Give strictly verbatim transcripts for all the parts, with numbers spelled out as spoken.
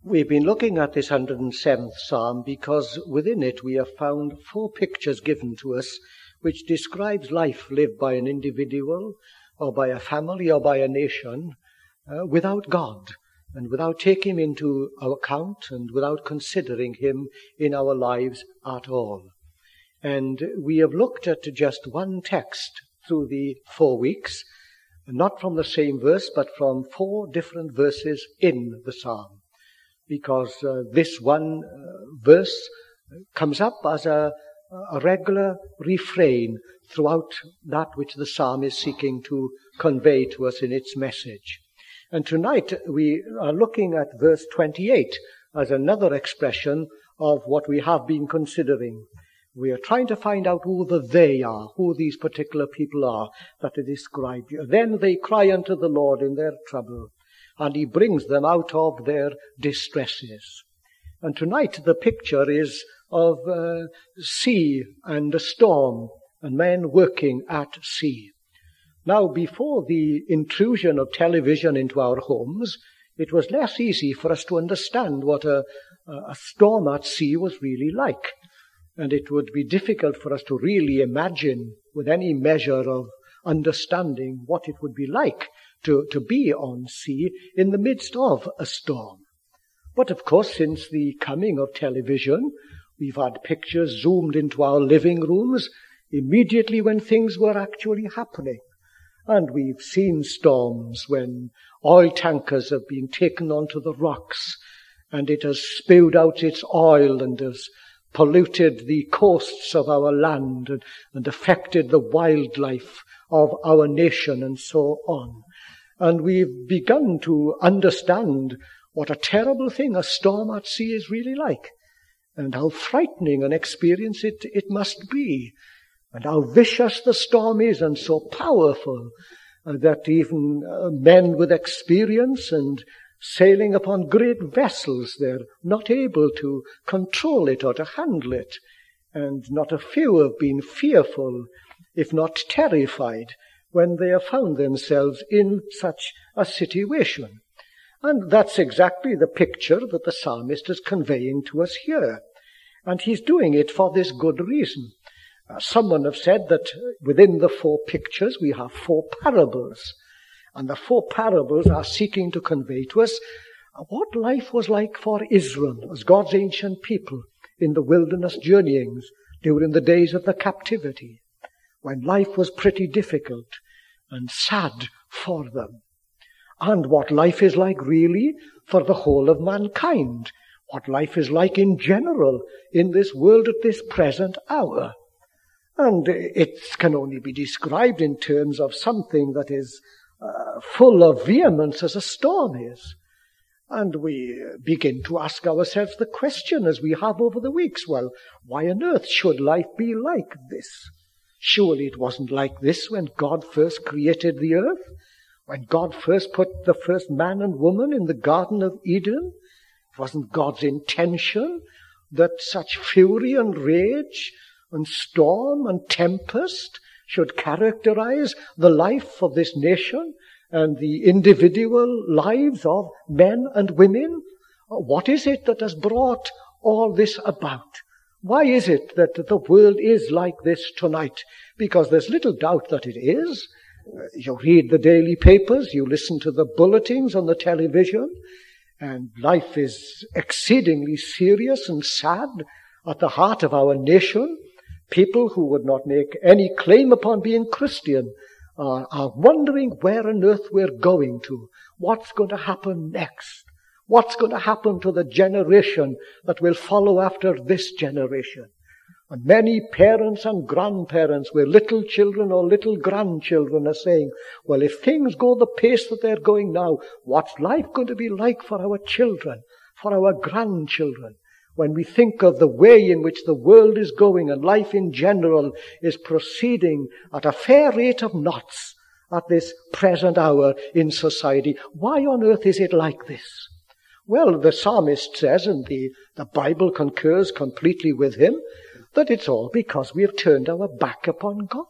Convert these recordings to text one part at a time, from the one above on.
We've been looking at this one hundred seventh Psalm because within it we have found four pictures given to us which describes life lived by an individual or by a family or by a nation uh, without God and without taking him into our account and without considering him in our lives at all. And we have looked at just one text through the four weeks, not from the same verse, but from four different verses in the Psalm. Because uh, this one uh, verse comes up as a, a regular refrain throughout that which the psalm is seeking to convey to us in its message. And tonight we are looking at verse twenty-eight as another expression of what we have been considering. We are trying to find out who the they are, who these particular people are that are described here. Then they cry unto the Lord in their trouble, and he brings them out of their distresses. And tonight the picture is of uh, sea and a storm and men working at sea. Now, before the intrusion of television into our homes, it was less easy for us to understand what a, a storm at sea was really like. And it would be difficult for us to really imagine with any measure of understanding what it would be like To, to be on sea in the midst of a storm. But of course, since the coming of television, we've had pictures zoomed into our living rooms immediately when things were actually happening. And we've seen storms when oil tankers have been taken onto the rocks and it has spewed out its oil and has polluted the coasts of our land and, and affected the wildlife of our nation and so on. And we've begun to understand what a terrible thing a storm at sea is really like, and how frightening an experience it, it must be, and how vicious the storm is and so powerful uh, that even uh, men with experience and sailing upon great vessels, they're not able to control it or to handle it, and not a few have been fearful, if not terrified, when they have found themselves in such a situation. And that's exactly the picture that the psalmist is conveying to us here. And he's doing it for this good reason. Uh, someone have said that within the four pictures we have four parables. And the four parables are seeking to convey to us what life was like for Israel as God's ancient people in the wilderness journeyings during the days of the captivity, when life was pretty difficult and sad for them. And what life is like really for the whole of mankind. What life is like in general in this world at this present hour. And it can only be described in terms of something that is uh, full of vehemence as a storm is. And we begin to ask ourselves the question, as we have over the weeks, well, why on earth should life be like this? Surely it wasn't like this when God first created the earth, when God first put the first man and woman in the Garden of Eden. It wasn't God's intention that such fury and rage and storm and tempest should characterize the life of this nation and the individual lives of men and women. What is it that has brought all this about? Why is it that the world is like this tonight? Because there's little doubt that it is. You read the daily papers, you listen to the bulletins on the television, and life is exceedingly serious and sad at the heart of our nation. People who would not make any claim upon being Christian are, are wondering where on earth we're going to, what's going to happen next. What's going to happen to the generation that will follow after this generation? And many parents and grandparents with little children or little grandchildren are saying, well, if things go the pace that they're going now, what's life going to be like for our children, for our grandchildren? When we think of the way in which the world is going and life in general is proceeding at a fair rate of knots at this present hour in society, why on earth is it like this? Well, the psalmist says, and the, the Bible concurs completely with him, that it's all because we have turned our back upon God.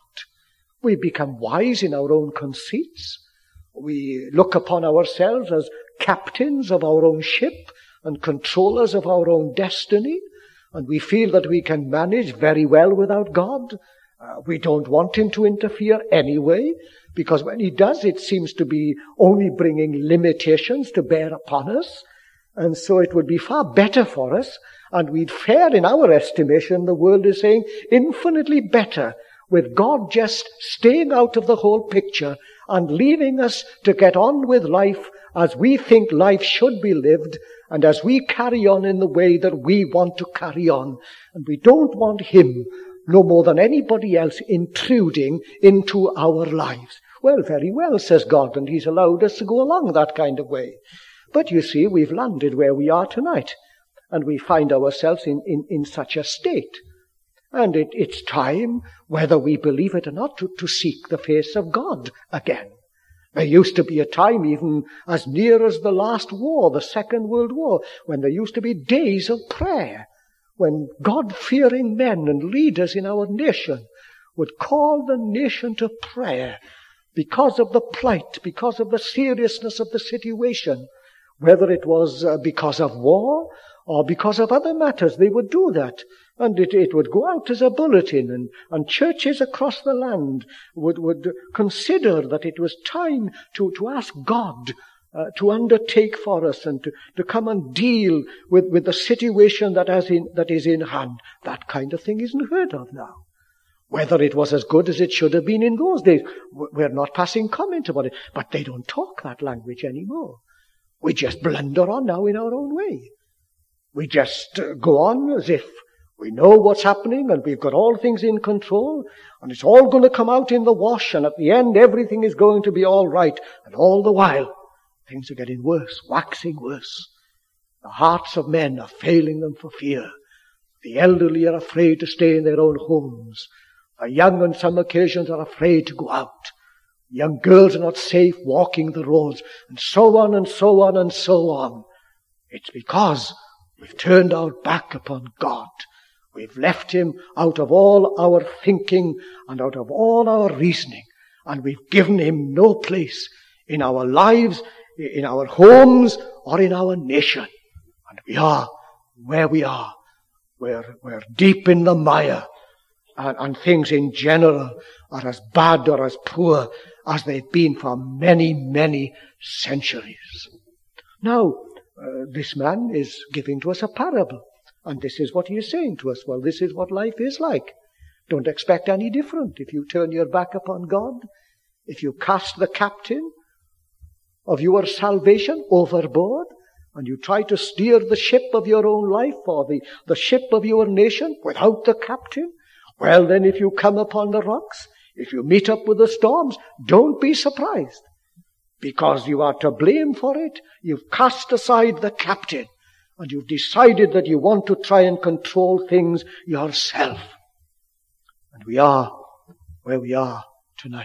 We become wise in our own conceits. We look upon ourselves as captains of our own ship, and controllers of our own destiny, and we feel that we can manage very well without God. Uh, we don't want him to interfere anyway, because when he does, it seems to be only bringing limitations to bear upon us. And so it would be far better for us, and we'd fare, in our estimation, the world is saying, infinitely better, with God just staying out of the whole picture and leaving us to get on with life as we think life should be lived, and as we carry on in the way that we want to carry on. And we don't want him, no more than anybody else, intruding into our lives. Well, very well, says God, and he's allowed us to go along that kind of way. But you see, we've landed where we are tonight, and we find ourselves in, in, in such a state. And it, it's time, whether we believe it or not, to, to seek the face of God again. There used to be a time, even as near as the last war, the Second World War, when there used to be days of prayer, when God-fearing men and leaders in our nation would call the nation to prayer because of the plight, because of the seriousness of the situation. Whether it was uh, because of war or because of other matters, they would do that. And it, it would go out as a bulletin, and, and churches across the land would, would consider that it was time to, to ask God uh, to undertake for us and to, to come and deal with, with the situation that, has in, that is in hand. That kind of thing isn't heard of now. Whether it was as good as it should have been in those days, we're not passing comment about it. But they don't talk that language anymore. We just blunder on now in our own way. We just uh, go on as if we know what's happening and we've got all things in control, and it's all going to come out in the wash, and at the end everything is going to be all right. And all the while, things are getting worse, waxing worse. The hearts of men are failing them for fear. The elderly are afraid to stay in their own homes. The young on some occasions are afraid to go out. Young girls are not safe walking the roads, and so on and so on and so on. It's because we've turned our back upon God. We've left him out of all our thinking and out of all our reasoning, and we've given him no place in our lives, in our homes, or in our nation. And we are where we are. We're, we're deep in the mire, and, and things in general are as bad or as poor as they've been for many, many centuries. Now, uh, this man is giving to us a parable. And this is what he is saying to us. Well, this is what life is like. Don't expect any different. If you turn your back upon God, if you cast the captain of your salvation overboard, and you try to steer the ship of your own life or the, the ship of your nation without the captain, well, then if you come upon the rocks, if you meet up with the storms, don't be surprised, because you are to blame for it. You've cast aside the captain, and you've decided that you want to try and control things yourself. And we are where we are tonight.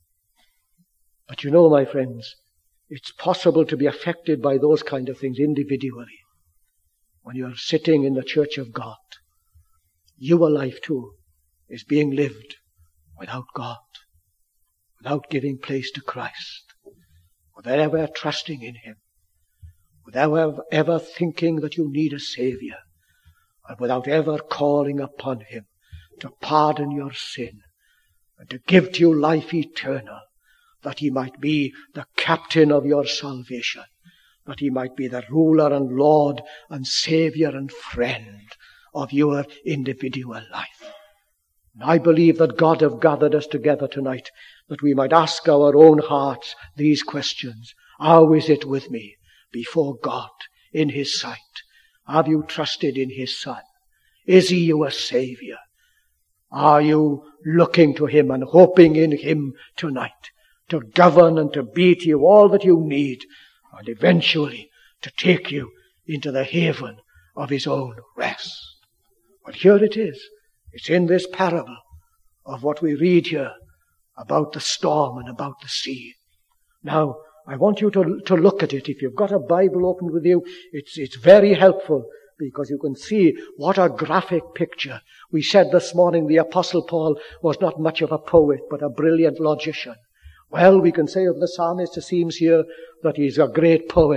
But you know, my friends, it's possible to be affected by those kind of things individually. When you're sitting in the church of God, your life too is being lived without God, without giving place to Christ, without ever trusting in him, without ever thinking that you need a Savior, and without ever calling upon him to pardon your sin and to give to you life eternal, that he might be the captain of your salvation, that he might be the ruler and Lord and Savior and friend of your individual life. And I believe that God have gathered us together tonight that we might ask our own hearts these questions. How is it with me before God in his sight? Have you trusted in his Son? Is he your Savior? Are you looking to him and hoping in him tonight to govern and to be to you all that you need, and eventually to take you into the haven of his own rest? But here it is. It's in this parable of what we read here about the storm and about the sea. Now, I want you to, to look at it. If you've got a Bible open with you, it's, it's very helpful, because you can see what a graphic picture. We said this morning the Apostle Paul was not much of a poet, but a brilliant logician. Well, we can say of the psalmist, it seems here, that he's a great poet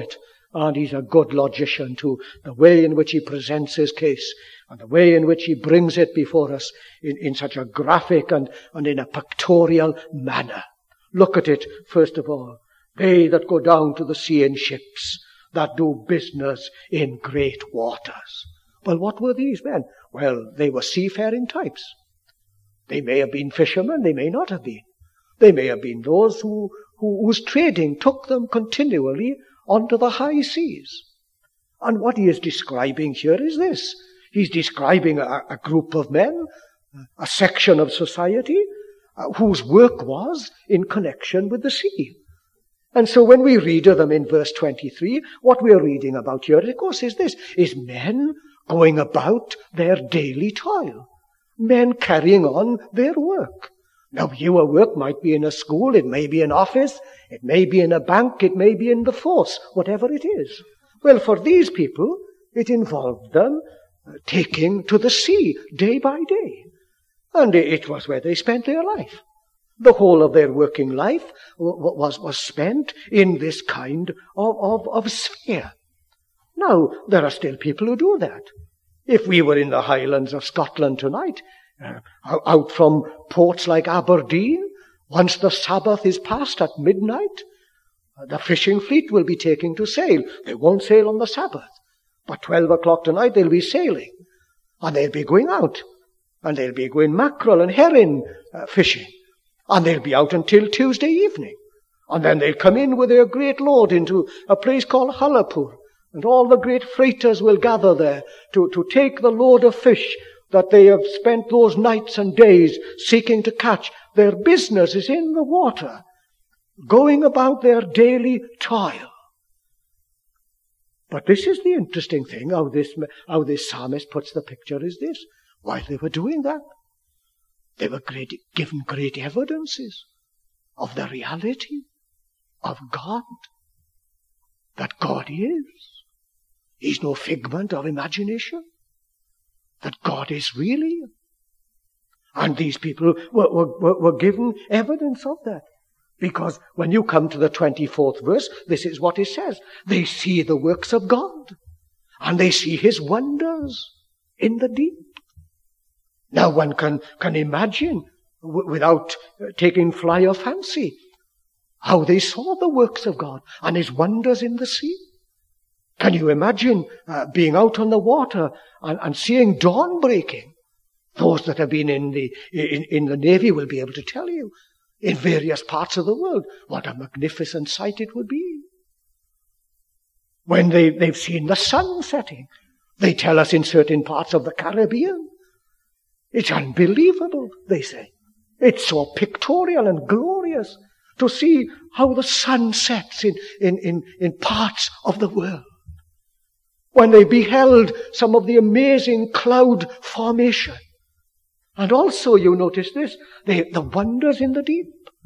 And he's a good logician too, the way in which he presents his case and the way in which he brings it before us in, in such a graphic and, and in a pictorial manner. Look at it, first of all. They that go down to the sea in ships, that do business in great waters. Well, what were these men? Well, they were seafaring types. They may have been fishermen, they may not have been. They may have been those who, who whose trading took them continually onto the high seas. And what he is describing here is this. He's describing a, a group of men, a section of society, uh, whose work was in connection with the sea. And so when we read of them in verse twenty-three, what we're reading about here, of course, is this, is men going about their daily toil. Men carrying on their work. Now, your work might be in a school, it may be an office, it may be in a bank, it may be in the force, whatever it is. Well, for these people, it involved them uh, taking to the sea day by day. And it was where they spent their life. The whole of their working life was, was spent in this kind of, of, of sphere. Now, there are still people who do that. If we were in the Highlands of Scotland tonight, uh, out from ports like Aberdeen, once the Sabbath is past at midnight, uh, the fishing fleet will be taking to sail. They won't sail on the Sabbath. But twelve o'clock tonight they'll be sailing. And they'll be going out. And they'll be going mackerel and herring uh, fishing. And they'll be out until Tuesday evening. And then they'll come in with their great load into a place called Ullapool. And all the great freighters will gather there to, to take the load of fish that they have spent those nights and days seeking to catch. Their business is in the water, going about their daily toil. But this is the interesting thing, how this, how this psalmist puts the picture is this. While they were doing that, they were great, given great evidences of the reality of God. That God is. He's no figment of imagination. That God is really. And these people were, were, were given evidence of that. Because when you come to the twenty-fourth verse, this is what it says. They see the works of God. And they see his wonders in the deep. Now one can, can imagine, w- without uh, taking fly or fancy, how they saw the works of God and his wonders in the sea. Can you imagine uh, being out on the water and, and seeing dawn breaking? Those that have been in the, in, in the Navy will be able to tell you, in various parts of the world, what a magnificent sight it would be. When they, they've seen the sun setting, they tell us in certain parts of the Caribbean, it's unbelievable, they say. It's so pictorial and glorious to see how the sun sets in, in, in, in parts of the world. When they beheld some of the amazing cloud formation. And also, you notice this, they, the wonders in the deep.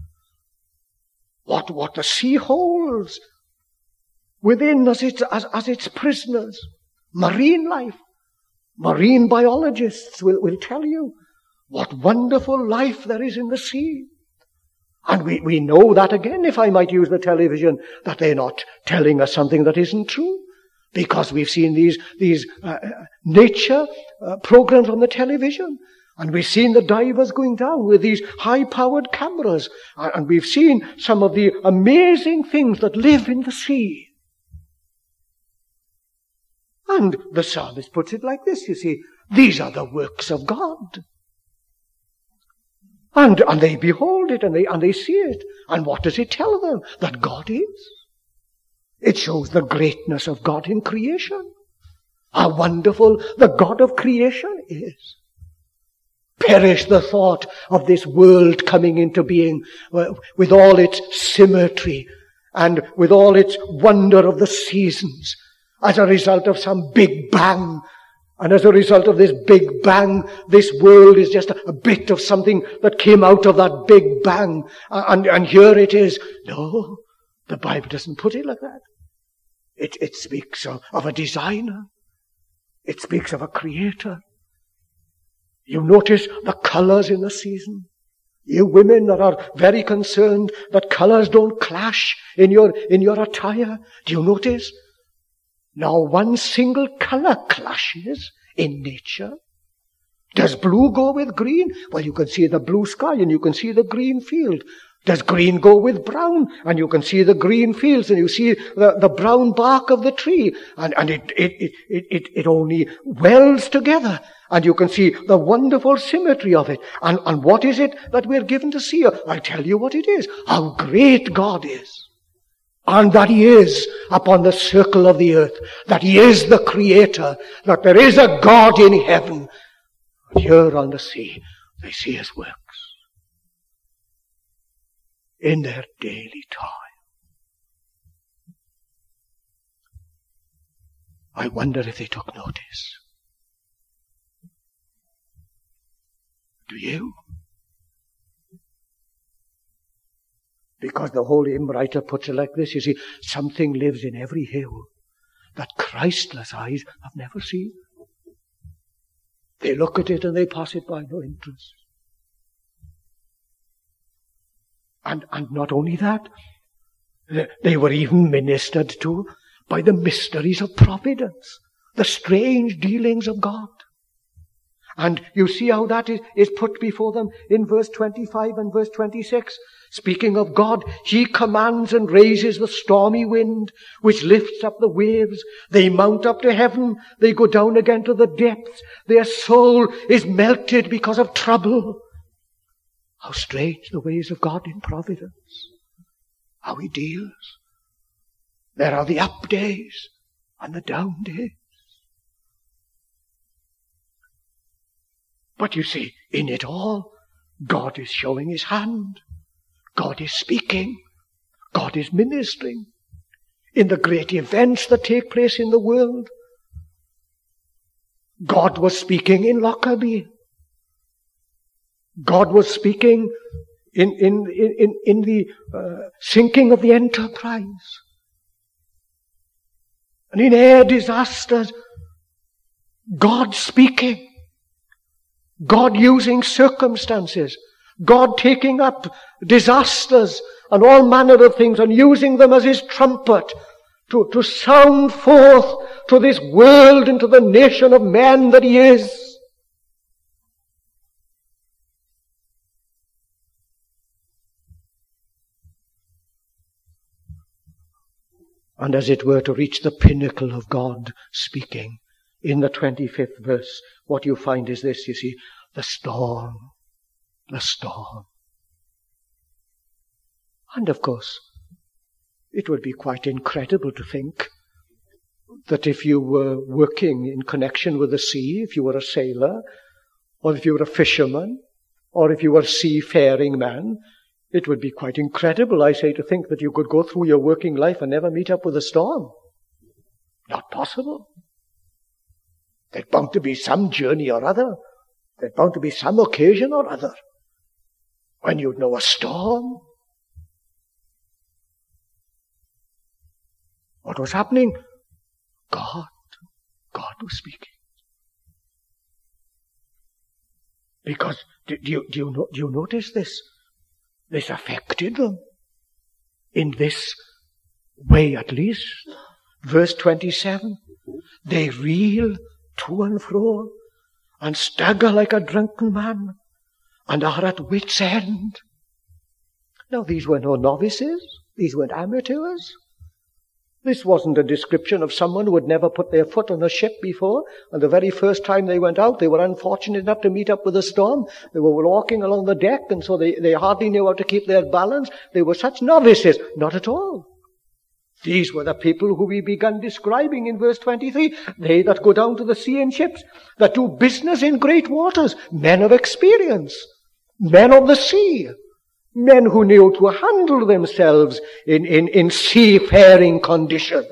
What, what the sea holds within as its, as, as its prisoners. Marine life. Marine biologists will, will tell you what wonderful life there is in the sea. And we, we know that again, if I might use the television, that they're not telling us something that isn't true. Because we've seen these, these uh, nature uh, programs on the television. And we've seen the divers going down with these high-powered cameras. And, and we've seen some of the amazing things that live in the sea. And the psalmist puts it like this, you see. These are the works of God. And, and they behold it and they, and they see it. And what does it tell them? That God is. It shows the greatness of God in creation. How wonderful the God of creation is. Perish the thought of this world coming into being with all its symmetry and with all its wonder of the seasons as a result of some big bang. And as a result of this big bang, this world is just a bit of something that came out of that big bang. And, and here it is. No, the Bible doesn't put it like that. It, it speaks of, of a designer. It speaks of a creator. You notice the colors in the season. You women that are very concerned that colors don't clash in your, in your attire. Do you notice? Now one single colour clashes in nature. Does blue go with green? Well, you can see the blue sky and you can see the green field. Does green go with brown? And you can see the green fields and you see the, the brown bark of the tree. And, and it, it, it, it, it, it only welds together. And you can see the wonderful symmetry of it. And, and what is it that we're given to see? I'll tell you what it is. How great God is. And that He is upon the circle of the earth. That He is the Creator. That there is a God in heaven. Here on the sea, they see His works in their daily toil. I wonder if they took notice. Do you? Because the whole hymn writer puts it like this, you see, something lives in every hill that Christless eyes have never seen. They look at it and they pass it by, no interest. And, and not only that, they were even ministered to by the mysteries of providence, the strange dealings of God. And you see how that is, is put before them in verse twenty-five and verse twenty-six. Speaking of God, He commands and raises the stormy wind, which lifts up the waves. They mount up to heaven. They go down again to the depths. Their soul is melted because of trouble. How strange the ways of God in providence. How He deals. There are the up days and the down days. But you see, in it all, God is showing His hand. God is speaking. God is ministering. In the great events that take place in the world, God was speaking in Lockerbie. God was speaking in, in, in, in the uh, sinking of the Enterprise. And in air disasters, God speaking. God using circumstances. God taking up disasters and all manner of things and using them as His trumpet to, to sound forth to this world and to the nation of men that He is. And as it were to reach the pinnacle of God speaking, in the twenty-fifth verse, what you find is this, you see, the storm, the storm. And of course, it would be quite incredible to think that if you were working in connection with the sea, if you were a sailor, or if you were a fisherman, or if you were a seafaring man, it would be quite incredible, I say, to think that you could go through your working life and never meet up with a storm. Not possible. There's bound to be some journey or other. There's bound to be some occasion or other when you'd know a storm. What was happening? God. God was speaking. Because, do you, do you, do you notice this? This affected them. In this way at least. Verse twenty-seven. They reel to and fro, and stagger like a drunken man, and are at wit's end. Now, these were no novices. These weren't amateurs. This wasn't a description of someone who had never put their foot on a ship before, and the very first time they went out, they were unfortunate enough to meet up with a storm. They were walking along the deck, and so they, they hardly knew how to keep their balance. They were such novices. Not at all. These were the people who we began describing in verse twenty-three. They that go down to the sea in ships, that do business in great waters, men of experience, men of the sea, men who knew to handle themselves in, in, in seafaring conditions.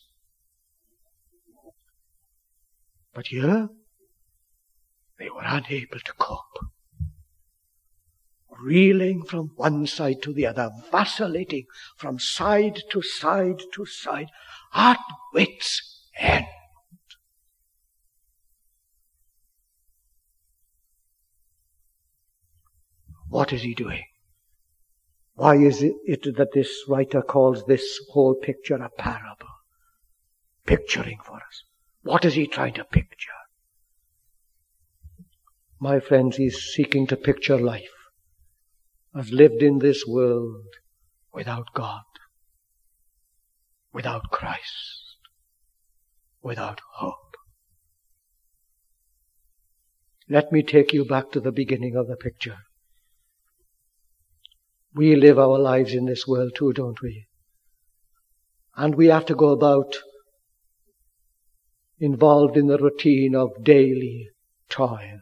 But here, they were unable to cope. Reeling from one side to the other, vacillating from side to side to side, at wit's end. What is he doing? Why is it that this writer calls this whole picture a parable? picturing for us? What is he trying to picture? My friends, he's seeking to picture life as lived in this world without God, without Christ, without hope. Let me take you back to the beginning of the picture. We live our lives in this world too, don't we? And we have to go about involved in the routine of daily toil.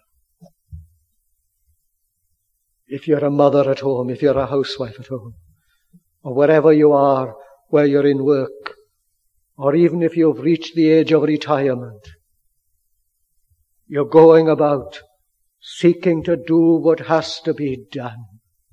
If you're a mother at home, if you're a housewife at home, or wherever you are, where you're in work, or even if you've reached the age of retirement, you're going about seeking to do what has to be done.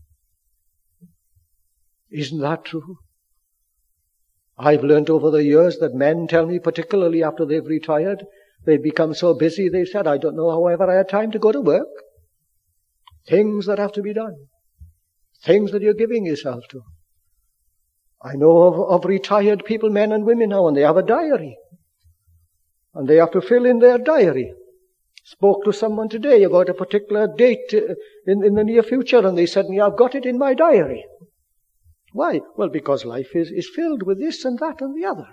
Isn't that true? I've learnt over the years that men tell me, particularly after they've retired, they've become so busy, they've said, I don't know how ever I had time to go to work. Things that have to be done. Things that you're giving yourself to. I know of, of retired people, men and women now, and they have a diary. And they have to fill in their diary. Spoke to someone today about a particular date in, in the near future, and they said, yeah, I've got it in my diary. Why? Well, because life is, is filled with this and that and the other.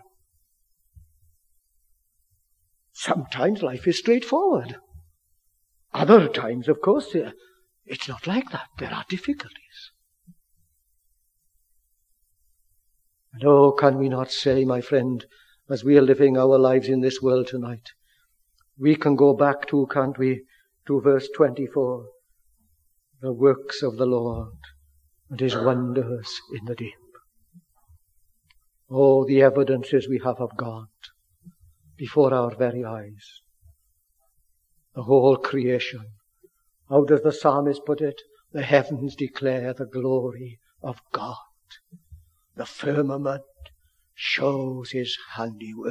Sometimes life is straightforward. Other times, of course, it's not like that. There are difficulties. And oh, can we not say, my friend, as we are living our lives in this world tonight, we can go back to, can't we, to verse twenty-four, the works of the Lord and his wonders in the deep. Oh, the evidences we have of God before our very eyes. The whole creation. How does the psalmist put it? The heavens declare the glory of God. The firmament shows his handiwork.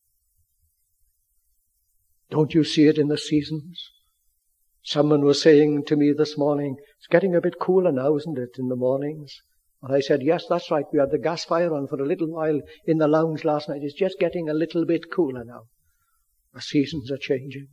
Don't you see it in the seasons? Someone was saying to me this morning, it's getting a bit cooler now, isn't it, in the mornings? And I said, yes, that's right. We had the gas fire on for a little while in the lounge last night. It's just getting a little bit cooler now. The seasons are changing.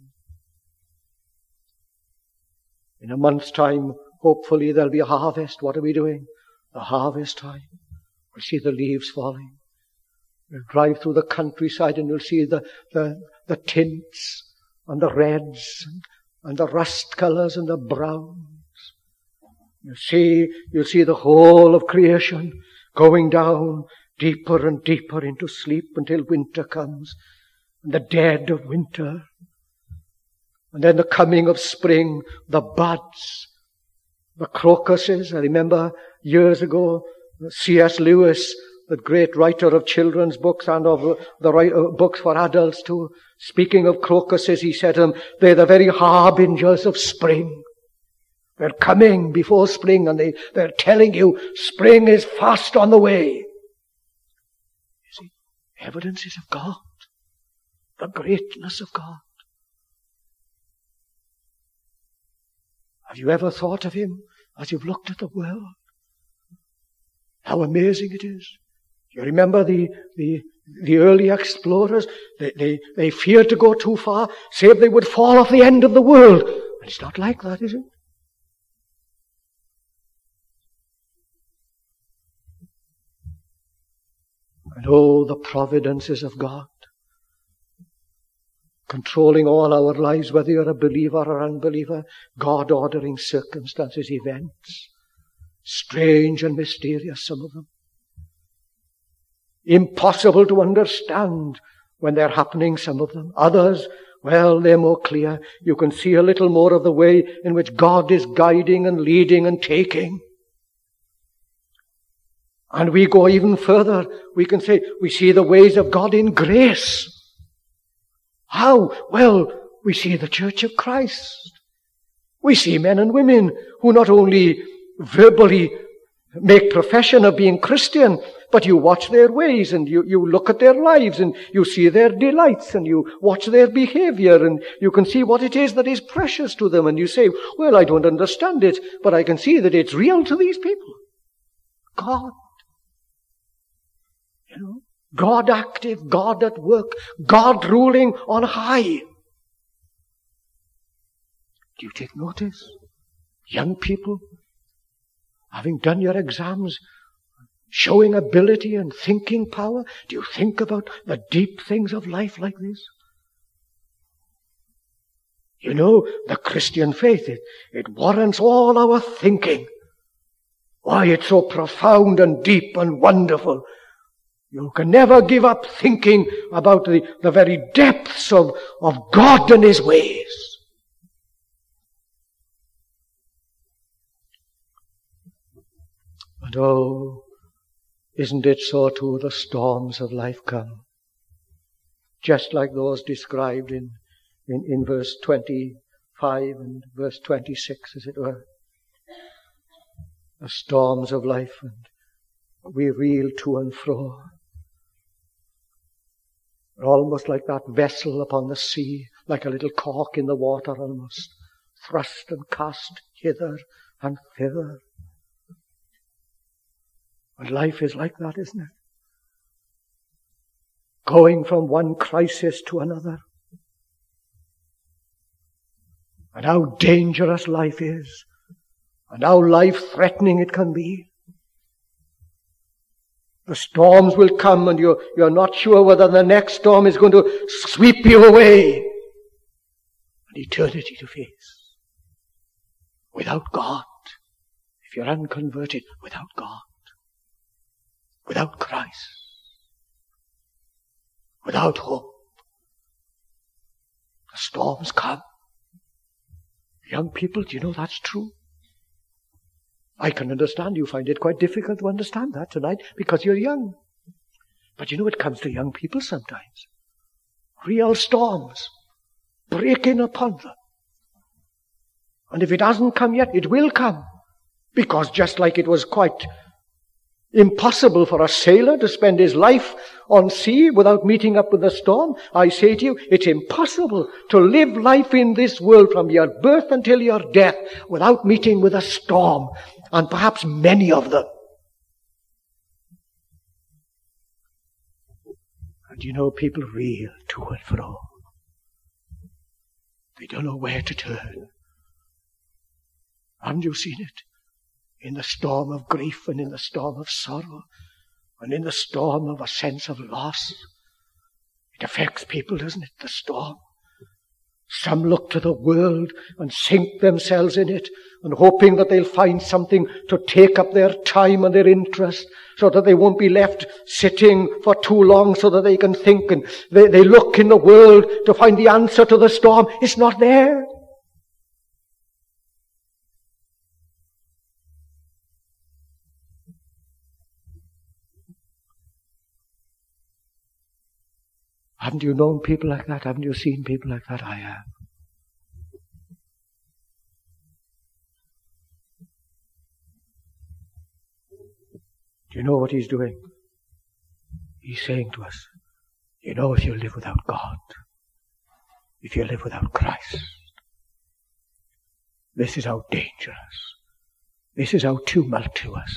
In a month's time, hopefully there'll be a harvest. What are we doing? The harvest time. We'll see the leaves falling. We'll drive through the countryside and you'll see the, the, the tints and the reds and, and the rust colours and the browns. You see, you'll see the whole of creation going down deeper and deeper into sleep until winter comes, and the dead of winter. And then the coming of spring, the buds, the crocuses. I remember years ago, C S Lewis, the great writer of children's books and of the writer, books for adults too, speaking of crocuses, he said to them, they're the very harbingers of spring. They're coming before spring and they, they're telling you spring is fast on the way. You see, evidences of God, the greatness of God. Have you ever thought of him as you've looked at the world? How amazing it is. You remember the, the, the early explorers? They, they, they feared to go too far, save they would fall off the end of the world. And it's not like that, is it? And oh, the providences of God, controlling all our lives, whether you're a believer or unbeliever, God ordering circumstances, events, strange and mysterious, some of them. Impossible to understand when they're happening, some of them. Others, well, they're more clear. You can see a little more of the way in which God is guiding and leading and taking. And we go even further. We can say we see the ways of God in grace. How? Well, we see the Church of Christ. We see men and women who not only verbally make profession of being Christian, but you watch their ways and you, you look at their lives and you see their delights and you watch their behavior and you can see what it is that is precious to them and you say, well, I don't understand it, but I can see that it's real to these people. God. You know, God active, God at work, God ruling on high. Do you take notice? Young people, having done your exams, showing ability and thinking power, do you think about the deep things of life like this? You know, the Christian faith, it, it warrants all our thinking. Why, it's so profound and deep and wonderful. You can never give up thinking about the, the very depths of, of God and His ways. And oh, isn't it so too, the storms of life come? Just like those described in, in, in verse twenty-five and verse twenty-six, as it were. The storms of life, and we reel to and fro. We're almost like that vessel upon the sea, like a little cork in the water almost, thrust and cast hither and thither. And life is like that, isn't it? Going from one crisis to another. And how dangerous life is. And how life-threatening it can be. The storms will come and you're, you're not sure whether the next storm is going to sweep you away. And eternity to face. Without God. If you're unconverted, without God. Without Christ. Without hope. The storms come. Young people, do you know that's true? I can understand you find it quite difficult to understand that tonight because you're young. But you know it comes to young people sometimes. Real storms break in upon them. And if it hasn't come yet, it will come. Because just like it was quite impossible for a sailor to spend his life on sea without meeting up with a storm, I say to you, it's impossible to live life in this world from your birth until your death without meeting with a storm, and perhaps many of them. And you know, people reel to and fro. They don't know where to turn. Haven't you seen it? In the storm of grief and in the storm of sorrow and in the storm of a sense of loss. It affects people, doesn't it, the storm? Some look to the world and sink themselves in it and hoping that they'll find something to take up their time and their interest so that they won't be left sitting for too long so that they can think. And they, they look in the world to find the answer to the storm. It's not there. Haven't you known people like that? Haven't you seen people like that? I have. Do you know what he's doing? He's saying to us, you know, if you live without God, if you live without Christ, this is how dangerous, this is how tumultuous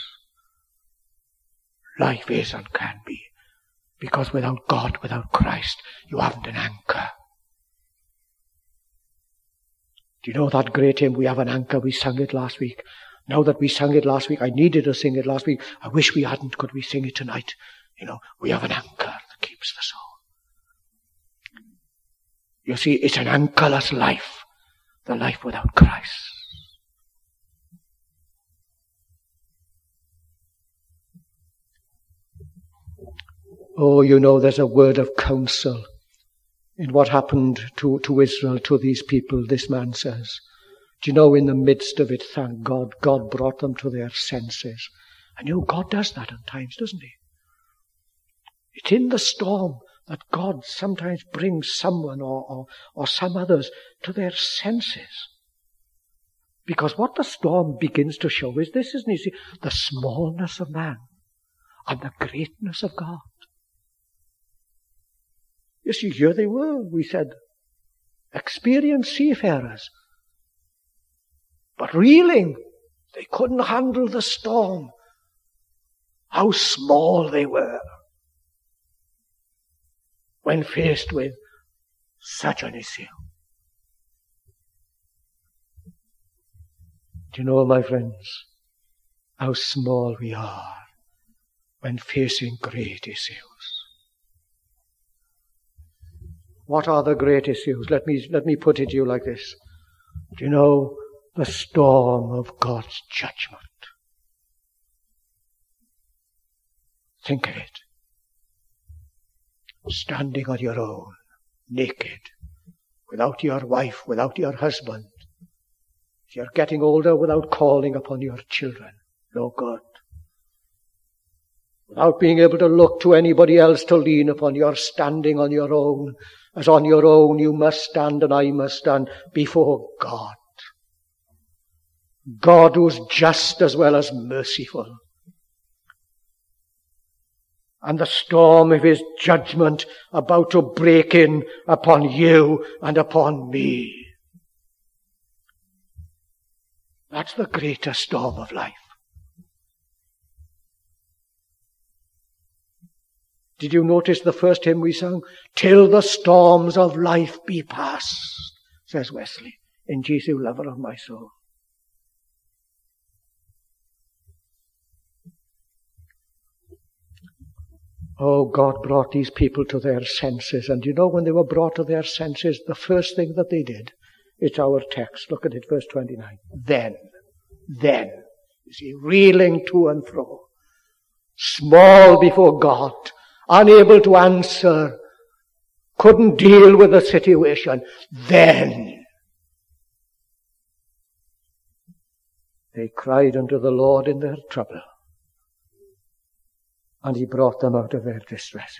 life is and can be. Because without God, without Christ, you haven't an anchor. Do you know that great hymn, We Have an Anchor? We sang it last week. Now that we sang it last week, I needed to sing it last week. I wish we hadn't. Could we sing it tonight? You know, we have an anchor that keeps the soul. You see, it's an anchorless life, the life without Christ. Oh, you know, there's a word of counsel in what happened to, to Israel, to these people, this man says. Do you know, in the midst of it, thank God, God brought them to their senses. And you know, God does that at times, doesn't He? It's in the storm that God sometimes brings someone or, or, or some others to their senses. Because what the storm begins to show is this, isn't it? See, the smallness of man and the greatness of God. You see, here they were, we said, experienced seafarers. But reeling, they couldn't handle the storm. How small they were. when faced with such an issue. Do you know, my friends, how small we are when facing great issues? What are the great issues? Let me, let me put it to you like this. Do you know the storm of God's judgment? Think of it. Standing on your own, naked, without your wife, without your husband. If you're getting older, without calling upon your children. No good. Without being able to look to anybody else to lean upon, you're standing on your own. As on your own you must stand and I must stand before God. God who's just as well as merciful. And the storm of his judgment about to break in upon you and upon me. That's the greatest storm of life. Did you notice the first hymn we sang? Till the storms of life be past, says Wesley, in Jesu, lover of my soul. Oh, God brought these people to their senses. And you know, when they were brought to their senses, the first thing that they did, it's our text. Look at it, verse twenty-nine. Then, then, you see, reeling to and fro, small before God, unable to answer, couldn't deal with the situation. Then they cried unto the Lord in their trouble, and he brought them out of their distresses.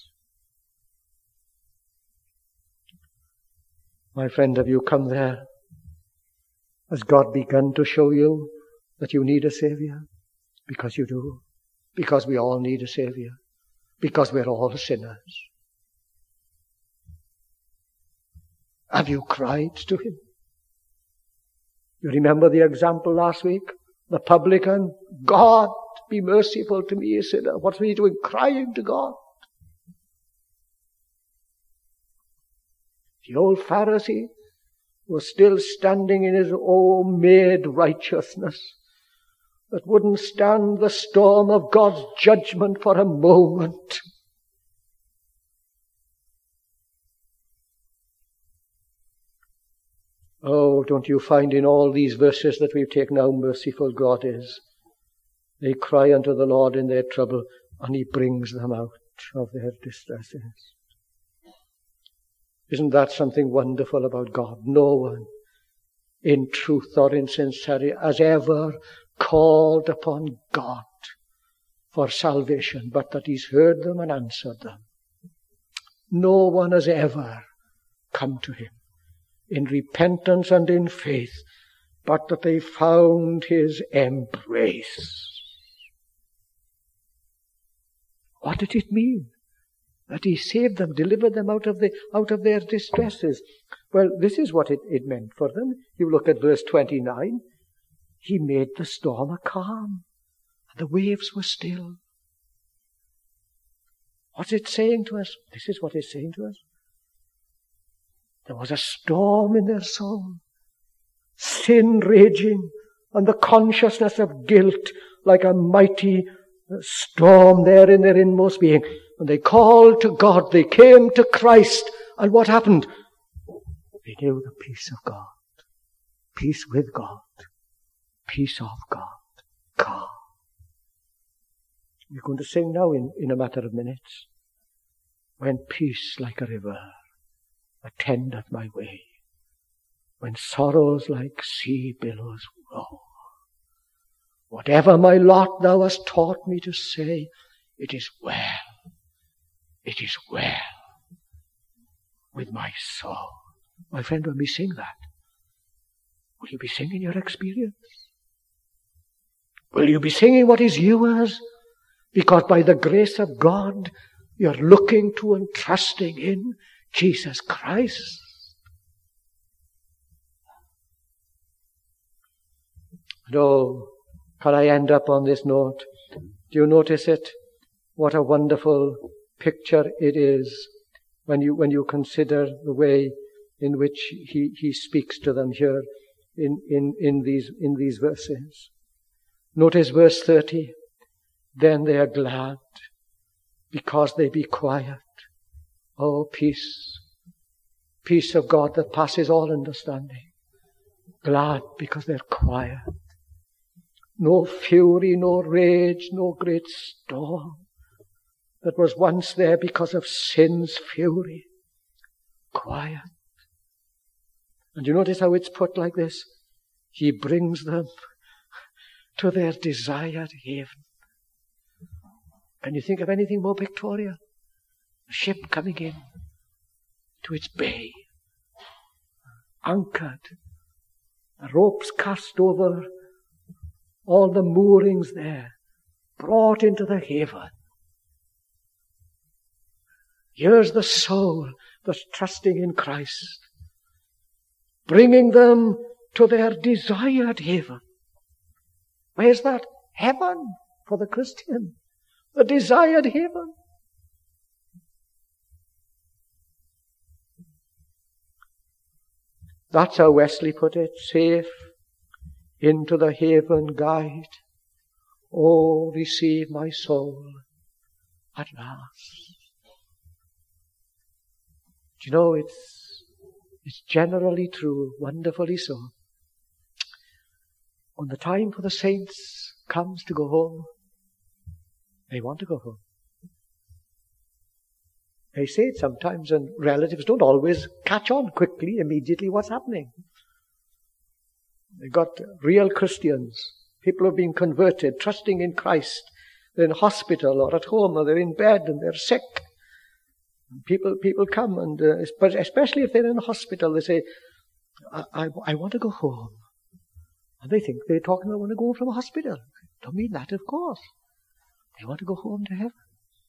My friend, have you come there? Has God begun to show you that you need a Savior? Because you do. Because we all need a Savior. Because we're all sinners. Have you cried to him? You remember the example last week? The publican, God, be merciful to me, a sinner. What's he doing? Crying to God. The old Pharisee was still standing in his own made righteousness that wouldn't stand the storm of God's judgment for a moment. Oh, don't you find in all these verses that we've taken how merciful God is? They cry unto the Lord in their trouble, and he brings them out of their distresses. Isn't that something wonderful about God? No one, in truth or in sincerity, has ever called upon God for salvation, but that he's heard them and answered them. No one has ever come to him in repentance and in faith, but that they found his embrace. What did it mean? That he saved them, delivered them out of the out of their distresses. Well, this is what it, it meant for them. You look at verse twenty-nine. He made the storm a calm, and the waves were still. What's it saying to us? This is what it's saying to us. There was a storm in their soul, sin raging, and the consciousness of guilt like a mighty storm there in their inmost being. And they called to God, they came to Christ, and what happened? They knew the peace of God, peace with God, peace of God, calm. We're going to sing now in, in a matter of minutes. When peace like a river attendeth my way, when sorrows like sea billows roll, whatever my lot thou hast taught me to say, it is well, it is well with my soul. My friend, when we sing that, will you be singing your experience? Will you be singing what is yours? Because by the grace of God, you're looking to and trusting in Jesus Christ. And oh, can I end up on this note? Do you notice it? What a wonderful picture it is when you, when you consider the way in which he, he speaks to them here in, in, in these, in these verses. Notice verse thirty. Then they are glad because they be quiet. Oh, peace. Peace of God that passes all understanding. Glad because they're quiet. No fury, no rage, no great storm that was once there because of sin's fury. Quiet. And you notice how it's put like this? He brings them to their desired haven. Can you think of anything more pictorial? A ship coming in to its bay, anchored, the ropes cast over, all the moorings there, brought into the haven. Here's the soul that's trusting in Christ, bringing them to their desired haven. Where's that? Heaven for the Christian. The desired haven. That's how Wesley put it. Safe into the haven guide. Oh, receive my soul at last. Do you know, it's, it's generally true, wonderfully so. When the time for the saints comes to go home, they want to go home. They say it sometimes, and relatives don't always catch on quickly, immediately what's happening. They've got real Christians, people who have been converted, trusting in Christ. They're in hospital or at home, or they're in bed and they're sick. People people come, and uh, but especially if they're in a hospital, they say, I, I, I want to go home. And they think they're talking about want to go from a hospital. Don't mean that, of course. They want to go home to heaven.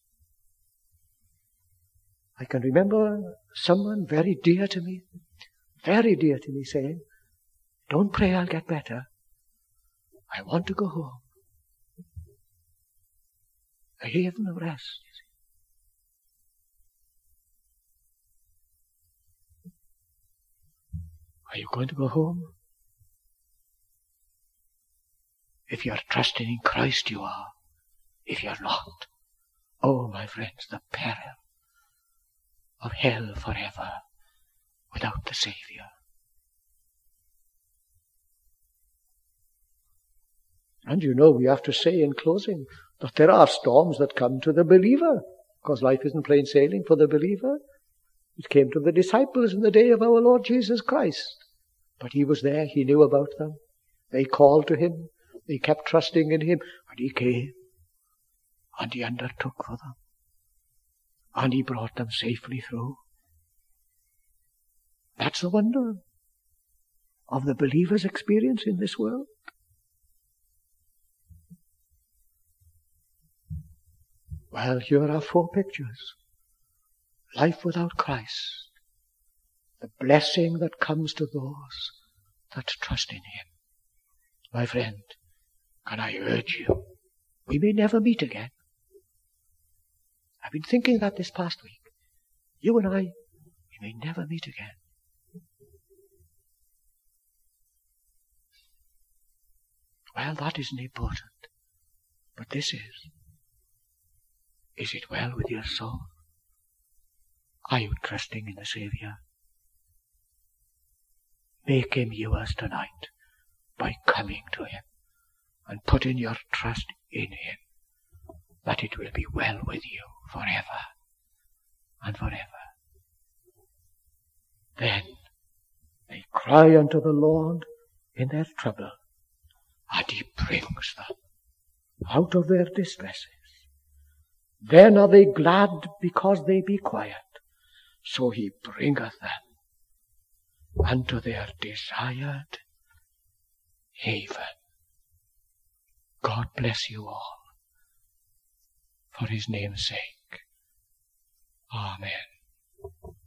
I can remember someone very dear to me, very dear to me saying, don't pray I'll get better. I want to go home. A haven of rest, you see. Are you going to go home? If you are trusting in Christ, you are. If you're not, oh, my friends, the peril of hell forever without the Saviour. And you know, we have to say in closing that there are storms that come to the believer, because life isn't plain sailing for the believer. It came to the disciples in the day of our Lord Jesus Christ. But he was there, he knew about them. They called to him, they kept trusting in him, and he came. And he undertook for them. And he brought them safely through. That's the wonder of the believer's experience in this world. Well, here are four pictures. Life without Christ. The blessing that comes to those that trust in him. My friend, can I urge you, we may never meet again. I've been thinking that this past week. You and I, we may never meet again. Well, that isn't important. But this is. Is it well with your soul? Are you trusting in the Saviour? Make him yours tonight by coming to him and putting your trust in him, that it will be well with you forever and forever. Then they cry unto the Lord in their trouble, and he brings them out of their distresses. Then are they glad because they be quiet, so he bringeth them unto their desired haven. God bless you all for his name's sake. Amen.